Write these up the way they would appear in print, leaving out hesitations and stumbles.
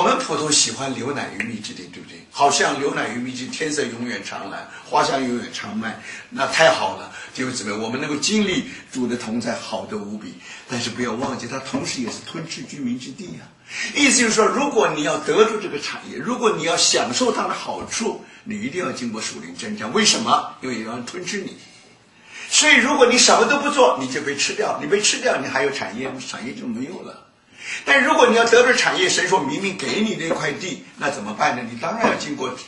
们普通喜欢流奶与蜜之地，对不对？好像流奶与蜜之地，天色永远长蓝，花香永远长漫，那太好了，弟兄姊妹，我们能够经历主的同在，好得无比。但是不要忘记，它同时也是吞吃居民之地啊。意思就是说，如果你要得住这个产业，如果你要享受它的好处，你一定要经过属灵征战。为什么？因为有人吞吃你。所以如果你什么都不做，你就被吃掉，你被吃掉，你还有产业吗？产业就没有了。但如果你要得着产业，神说明明给你那块地，那怎么办呢？你当然要经过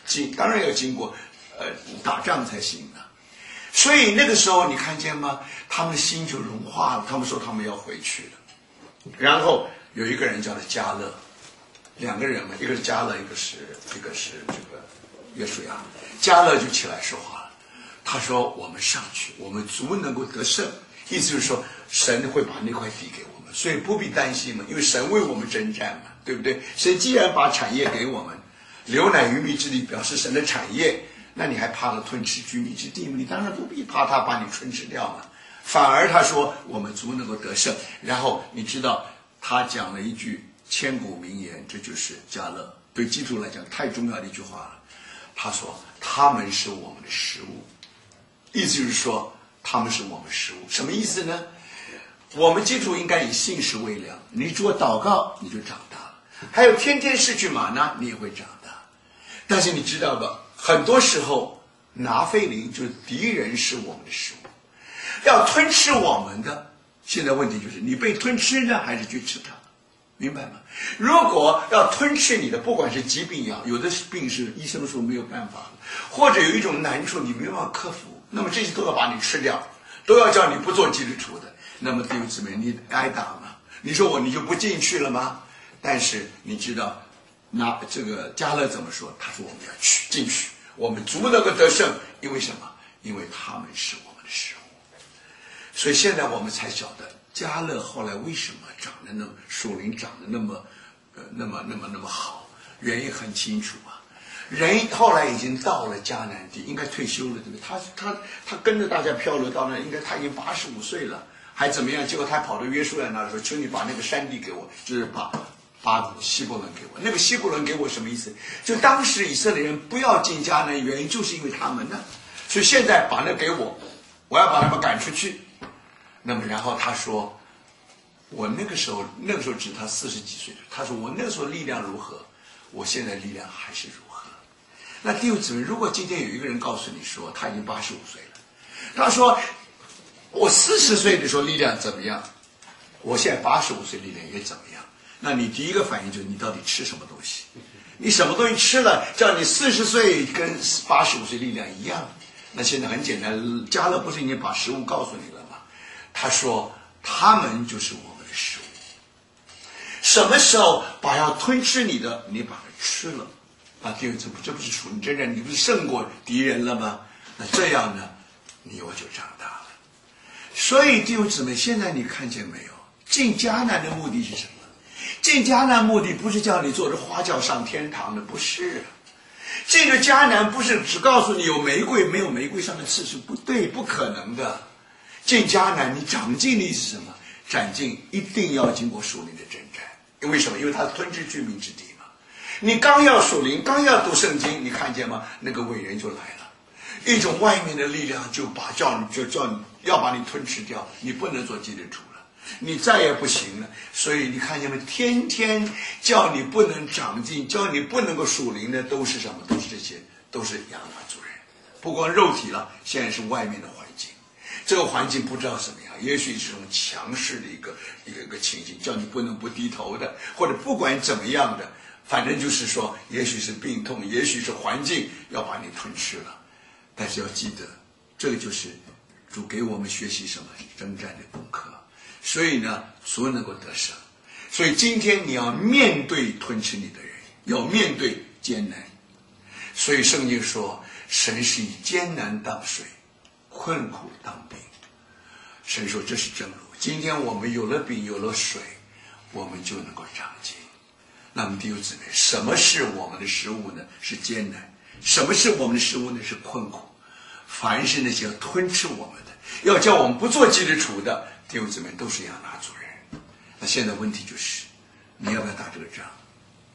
打仗才行的。所以那个时候你看见吗？他们的心就融化了，他们说他们要回去了。然后有一个人叫做迦勒，两个人嘛，一个是迦勒，一个是这个约书亚。迦勒就起来说话了，他说我们上去，我们足能够得胜，意思就是说神会把那块地给我们，所以不必担心嘛，因为神为我们征战嘛，对不对？神既然把产业给我们，流奶与蜜之地表示神的产业，那你还怕他吞吃居民之地吗？你当然不必怕他把你吞吃掉嘛，反而他说我们足能够得胜。然后你知道他讲了一句千古名言，这就是迦勒对基督来讲太重要的一句话了。他说他们是我们的食物，意思就是说他们是我们食物。什么意思呢？我们基督应该以信实为粮，你做祷告你就长大了，还有天天失去玛纳你也会长大。但是你知道吧，很多时候拿非林就是敌人是我们的食物，要吞吃我们的。现在问题就是你被吞吃呢，还是去吃它？明白吗？如果要吞吃你的，不管是疾病也好，有的病是医生说没有办法，或者有一种难处你没办法克服，那么这些都要把你吃掉，都要叫你不做基督徒的。那么弟兄姊妹，你挨打吗？你说你就不进去了吗？但是你知道那这个迦勒怎么说？他说我们要进去，我们足能够得胜。因为什么？因为他们是我们的食物。所以现在我们才晓得迦勒后来为什么长得那么属灵，长得那么好，原因很清楚啊。人后来已经到了迦南地，应该退休了，对不对？他跟着大家漂流到那，应该他已经85岁了，还怎么样？结果他跑到约书亚那说：“求你把那个山地给我，就是把希伯伦给我。”那个希伯伦给我什么意思？就当时以色列人不要进迦南，原因就是因为他们呢。所以现在把那给我，我要把他们赶出去。那么然后他说，我那个时候只他40几岁，他说我那个时候力量如何，我现在力量还是如何。那弟兄姊妹，如果今天有一个人告诉你说他已经85岁了，他说我40岁的时候力量怎么样，我现在85岁力量也怎么样，那你第一个反应就是你到底吃什么东西？你什么东西吃了叫你40岁跟85岁力量一样？那现在很简单，迦勒不是已经把食物告诉你了吗？他说他们就是我们的食物。什么时候把要吞吃你的你把它吃了，那第二这不是属灵征战，你不是胜过敌人了吗？那这样呢你我就长大了。所以弟兄姊妹，现在你看见没有，进迦南的目的是什么？进迦南目的不是叫你坐着花轿上天堂的，不是。这个迦南不是只告诉你有玫瑰没有玫瑰上的刺是不对，不可能的。进迦南你长进的意思是什么？长进一定要经过属灵的征战。因为什么？因为它吞吃居民之地嘛。你刚要属灵，刚要读圣经，你看见吗？那个伟人就来了，一种外面的力量就叫你要把你吞吃掉，你不能做基督徒了，你再也不行了。所以你看见没？天天叫你不能长进，叫你不能够属灵的都是什么？都是这些，都是亚拿族人。不光肉体了，现在是外面的环境。这个环境不知道什么样，也许是这种强势的一个情形，叫你不能不低头的，或者不管怎么样的，反正就是说，也许是病痛，也许是环境要把你吞吃了。但是要记得，这个就是主给我们学习什么征战的功课。所以呢，所能够得胜。所以今天你要面对吞吃你的人，要面对艰难。所以圣经说，神是以艰难当水，困苦当饼。神说这是正路。今天我们有了饼有了水，我们就能够长进。那么弟兄姊妹，什么是我们的食物呢？是艰难。什么是我们的食物呢？是困苦。凡是那些要吞吃我们的，要叫我们不做基督徒的弟兄姊妹，都是亚拿族人。那现在问题就是，你要不要打这个仗？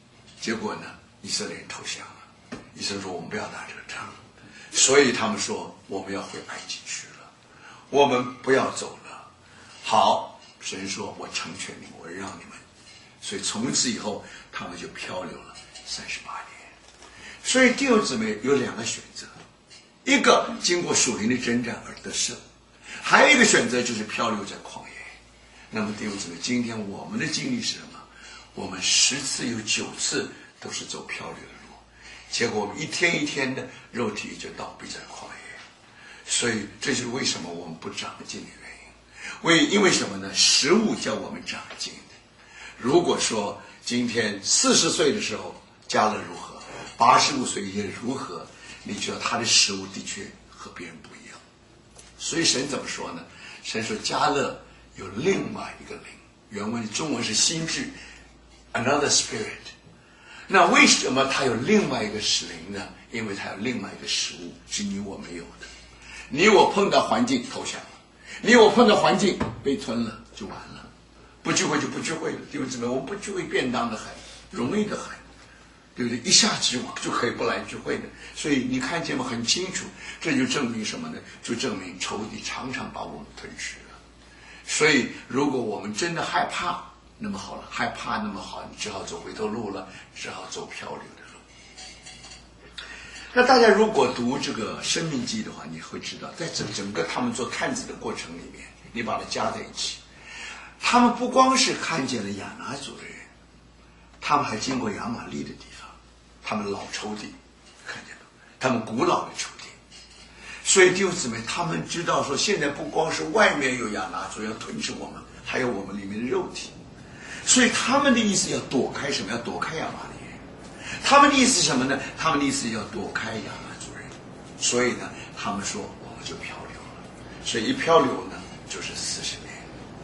结果呢，以色列人投降了。以色列说我们不要打这个仗，所以他们说我们要回埃及去了，我们不要走了。好，神说我成全你们，我让你们。所以从此以后他们就漂流了38年。所以弟兄姊妹有2个选择，一个经过属灵的征战而得胜，还有一个选择就是漂流在旷野。那么弟兄姊妹，今天我们的经历是什么？我们10次有9次都是走漂流的路，结果我们一天一天的肉体就倒闭在旷野。所以这就是为什么我们不长进的原因。因为什么呢？食物叫我们长进的。如果说今天40岁的时候加勒如何，85岁也如何，你知道他的食物的确和别人不一样。所以神怎么说呢？神说加勒有另外一个灵，原文中文是心智 another spirit。 那为什么他有另外一个使灵呢？因为他有另外一个食物是你我没有的。你我碰到环境投降了，你我碰到环境被吞了就完了。不聚会就不聚会了，弟兄姊妹，我们不聚会便当的很，容易的很，对不对？一下子就可以不来聚会的。所以你看见吗？很清楚，这就证明什么呢？就证明仇敌常常把我们吞噬了。所以如果我们真的害怕，那么好了，害怕那么好，你只好走回头路了，只好走漂流的路。那大家如果读这个生命记的话，你会知道在整个他们做探子的过程里面，你把它加在一起，他们不光是看见了亚拿族的人，他们还经过亚玛力的地方，他们老仇敌看见了，他们古老的仇敌。所以弟兄姊妹，他们知道说现在不光是外面有亚拿族要吞噬我们，还有我们里面的肉体。所以他们的意思要躲开什么？要躲开亚玛力人。他们的意思是什么呢？他们的意思要躲开亚拿族人。所以呢，他们说我们就漂流了。所以一漂流呢，就是40年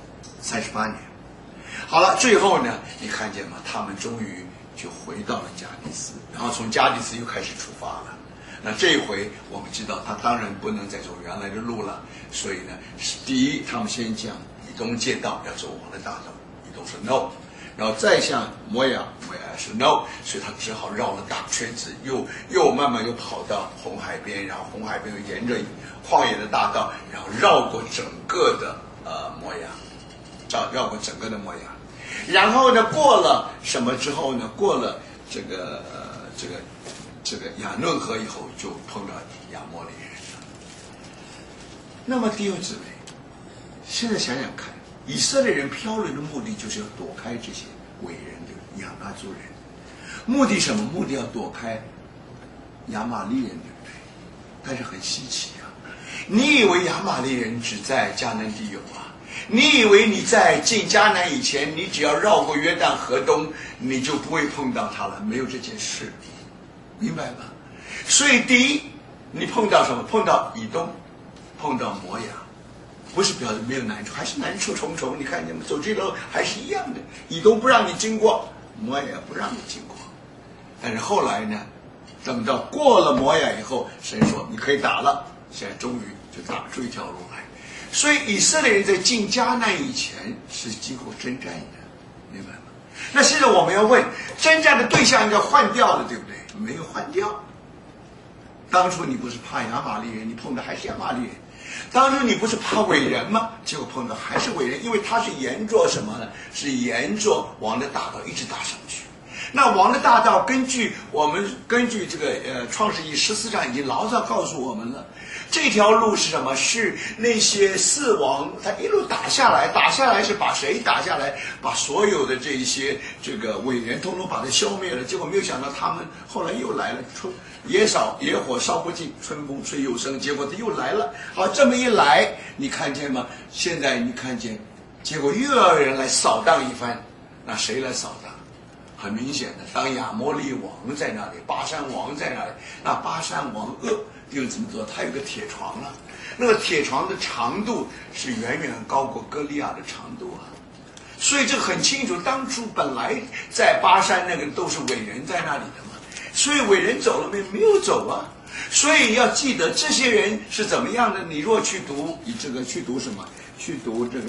，38年。好了，最后呢，你看见吗？他们终于就回到了加迪斯，然后从加迪斯又开始出发了。那这一回我们知道他当然不能再走原来的路了，所以呢，第一他们先向以东借道，要走王的大道，以东说 no， 然后再向摩亚，摩亚说 no， 所以他只好绕了大圈子，又慢慢又跑到红海边，然后红海边又沿着旷野的大道，然后绕过整个的摩亚，绕过整个的摩亚，然后呢过了什么之后呢？过了这个雅嫩河以后，就碰到亚摩利人了。那么弟兄姊妹，现在想想看，以色列人漂流的目的就是要躲开这些伟人的亚拿族人，目的什么？目的要躲开亚玛利人，对不对？但是很稀奇啊！你以为亚玛利人只在迦南地有啊？你以为你在进迦南以前，你只要绕过约旦河东，你就不会碰到他了？没有这件事。明白吗？所以第一，你碰到什么？碰到以东，碰到摩亚，不是表示没有难处，还是难处重重。你看见吗？走这路还是一样的，以东不让你经过，摩亚不让你经过。但是后来呢，等到过了摩亚以后，神说你可以打了，现在终于就打出一条路来。所以以色列人在进迦南以前是经过征战的，明白吗？那现在我们要问，征战的对象应该换掉了，对不对？没有换掉。当初你不是怕亚玛利人，你碰的还是亚玛利人。当初你不是怕伟人吗？结果碰到还是伟人，因为他是沿着什么呢？是沿着王的大道一直打上去。那王的大道根据这个创世纪14章已经老早告诉我们了，这条路是什么？是那些四王他一路打下来是把谁打下来？把所有的这些这个伟人通通把它消灭了。结果没有想到他们后来又来了，野火烧不尽，春风吹又生，结果他又来了。好，这么一来，你看见吗？现在你看见，结果又要有人来扫荡一番。那谁来扫荡？很明显的，当亚摩利王在那里，巴山王在那里，那巴山王又怎么做？他有个铁床啊，那个铁床的长度是远远高过歌利亚的长度啊，所以这很清楚，当初本来在巴山那个都是伟人在那里的嘛，所以伟人走了没有走啊？所以要记得这些人是怎么样的。你若去读什么？去读这个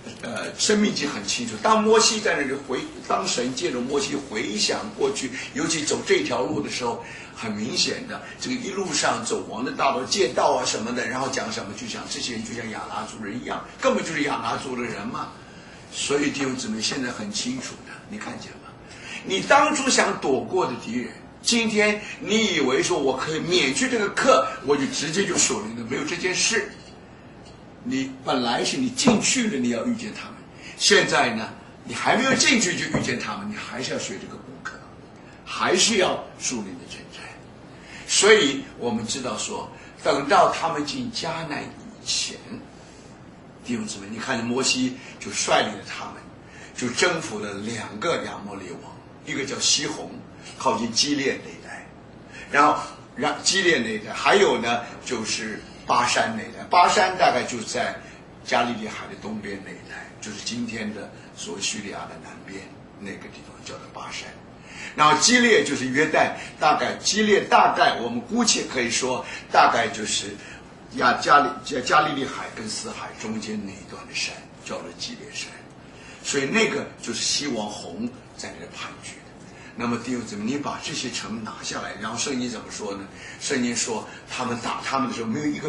生命记很清楚，当摩西在那里当神借着摩西回想过去，尤其走这条路的时候，很明显的，这个一路上走王的大道、借道啊什么的，然后讲什么，就像这些人就像亚拿族人一样，根本就是亚拿族的人嘛。所以弟兄姊妹现在很清楚的，你看见吗？你当初想躲过的敌人，今天你以为说我可以免去这个课，我就直接就属灵的，没有这件事。你本来是你进去了，你要遇见他们，现在呢，你还没有进去就遇见他们，你还是要学这个功课，还是要属灵的征战。所以我们知道说，等到他们进迦南以前，弟兄姊妹，你看见摩西就率领了他们，就征服了2个亚摩利王，一个叫西宏，靠近基列那一带，然后基列那一带，还有呢就是巴山那一带，巴山大概就在加利利海的东边那一带，就是今天的所谓叙利亚的南边那个地方叫做巴山。然后基列就是约旦，基列大概我们姑且可以说大概就是加利利海跟死海中间那一段的山叫做基列山，所以那个就是西王宏在那里盘踞的。那么弟兄姊妹，你把这些城拿下来，然后圣经怎么说呢？圣经说他们打他们的时候，没有一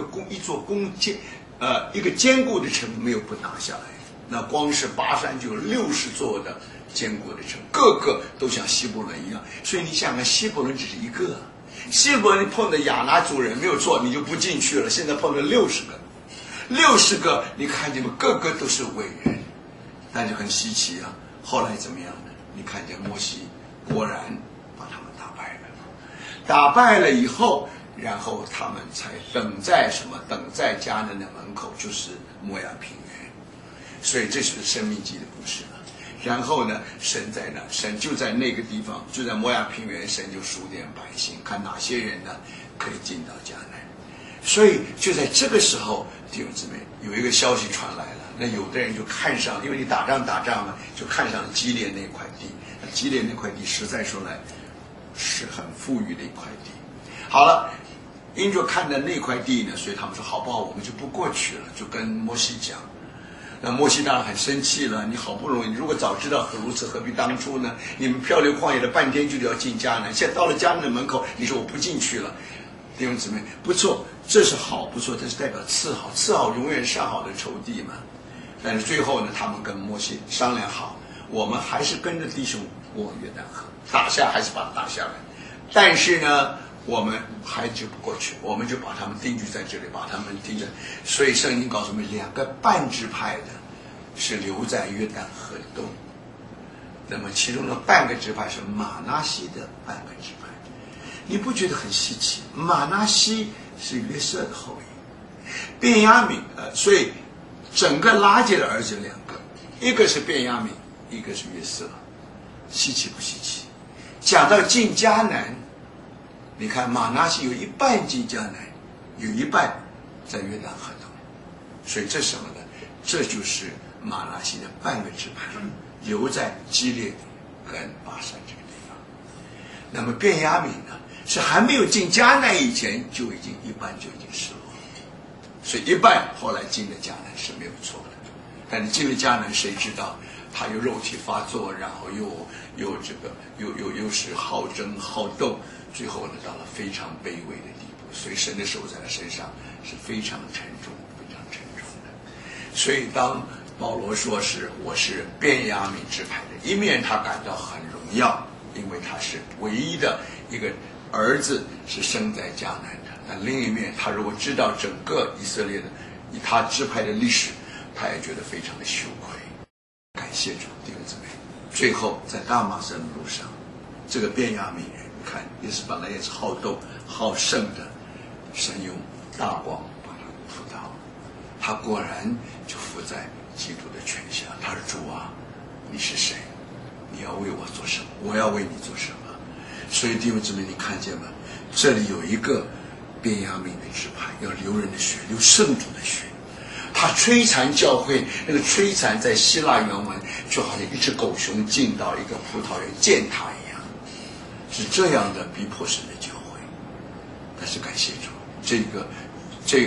个坚固的城没有不拿下来。那光是巴山就有60座的坚固的城，个个都像希伯伦一样。所以你想想，希伯伦只是一个，希伯伦碰到亚拿族人没有错，你就不进去了。现在碰到60个，你看见吗？个个都是伟人，但是很稀奇啊。后来怎么样呢？你看见摩西果然把他们打败了以后，然后他们才等在迦南的门口，就是摩亚平原。所以这是生命记的故事了。然后呢，神就在那个地方，就在摩亚平原，神就数点百姓，看哪些人呢可以进到迦南。所以就在这个时候，弟兄姊妹，有一个消息传来了，那有的人就看上，因为你打仗嘛，就看上了基列那块地。基列那块地实在说来是很富裕的一块地。好了，因着看到那块地呢，所以他们说好不好，我们就不过去了，就跟摩西讲。那摩西当然很生气了，你好不容易，如果早知道如此，何必当初呢？你们漂流旷野了半天就要进迦南，现在到了迦南的门口，你说我不进去了。弟兄姊妹，不错，这是好，不错，这是代表次好，次好永远上好的仇敌嘛。但是最后呢，他们跟摩西商量好，我们还是跟着弟兄过约旦河，还是把它打下来。但是呢，我们还就不过去，我们就把他们定居在这里，把他们定在。所以圣经告诉我们，2个半支派的是留在约旦河东，那么其中的半个支派是马拿西的半个支派。你不觉得很稀奇？马拿西是约瑟的后裔，便雅悯所以整个拉结的儿子有2个，一个是便雅悯，一个是约瑟，稀奇不稀奇？讲到进迦南，你看马拿西有一半进迦南，有一半在约旦河东，所以这是什么呢？这就是马拿西的半个支派留在基列跟巴山这个地方。那么便雅悯呢，是还没有进迦南以前就已经一半就已经失落，所以一半后来进了迦南是没有错的。但是进了迦南，谁知道他又肉体发作，然后又是好争好斗，最后呢到了非常卑微的地步，所以神的手在他身上是非常沉重的。所以当保罗说我是便雅悯支派的，一面他感到很荣耀，因为他是唯一的一个儿子是生在迦南的。但另一面，他如果知道整个以色列的以他支派的历史，他也觉得非常的羞愧。感谢主，弟兄姊妹。最后在大马士的路上，这个便雅悯人，看本来也是好斗好胜的，神用大光把他扶倒，他果然就伏在基督的权下。他说：“主啊，你是谁？你要为我做什么？我要为你做什么？”所以弟兄姊妹，你看见吗？这里有一个便雅悯的支派，要流人的血，流圣主的血。他摧残教会，那个摧残在希腊原文就好像一只狗熊进到一个葡萄园践踏一样，是这样的逼迫神的教会。但是感谢主，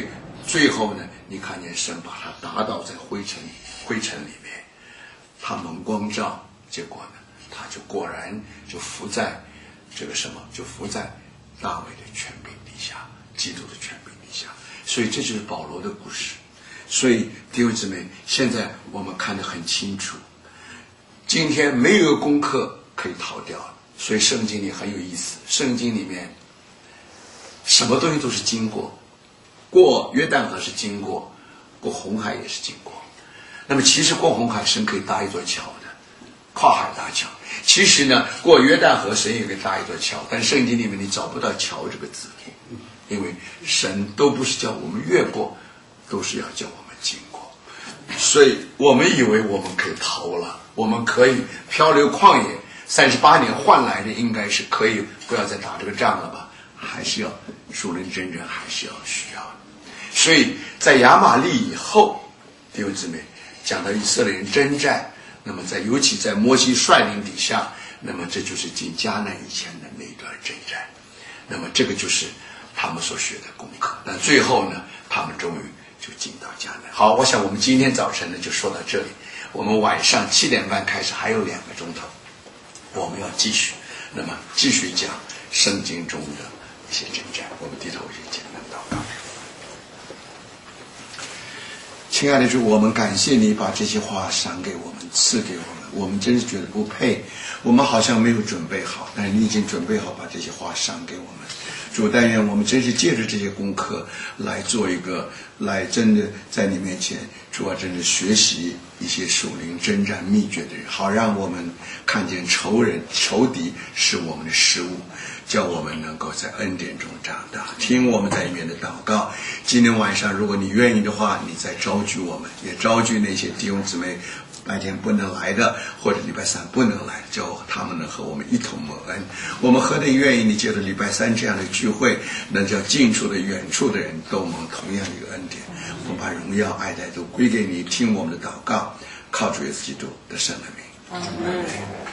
最后呢，你看见神把他打倒在灰尘里面，他蒙光照，结果呢，他就果然就伏在这个什么，就伏在大卫的权柄底下，基督的权柄底下。所以这就是保罗的故事。所以弟兄姊妹，现在我们看得很清楚，今天没有一个功课可以逃掉了。所以圣经里很有意思，圣经里面什么东西都是经过，过约旦河是经过，过红海也是经过。那么其实过红海神可以搭一座桥的，跨海大桥。其实呢，过约旦河神也可以搭一座桥，但圣经里面你找不到桥这个字，因为神都不是叫我们越过，都是要叫我们经过。所以我们以为我们可以逃了，我们可以漂流旷野38年换来的应该是可以不要再打这个仗了吧，还是要属灵征战，还是要需要的。所以在亚玛力以后，弟兄姊妹讲到以色列人征战，那么尤其在摩西率领底下，那么这就是进迦南以前的那段征战，那么这个就是他们所学的功课。那最后呢，他们终于就进到迦南。好，我想我们今天早晨呢就说到这里，我们晚上7点半开始，还有2个钟头，我们要继续讲圣经中的一些征战。我们低头为简单祷告。亲爱的主，我们感谢你把这些话赏给我们，赐给我们，我们真是觉得不配，我们好像没有准备好，但是你已经准备好把这些话赏给我们。主，但愿我们真是借着这些功课来做一个，来真的在你面前，主啊，真的学习一些属灵征战秘诀的人，好让我们看见仇敌是我们的失误，叫我们能够在恩典中长大。听我们在里面的祷告。今天晚上如果你愿意的话，你再招聚我们，也招聚那些弟兄姊妹白天不能来的，或者礼拜3不能来，叫他们能和我们一同蒙恩。我们何等愿意你借着礼拜3这样的聚会，能叫近处的远处的人都蒙同样一个恩典。我们把荣耀爱戴都归给你，听我们的祷告，靠主耶稣基督的圣名。阿们。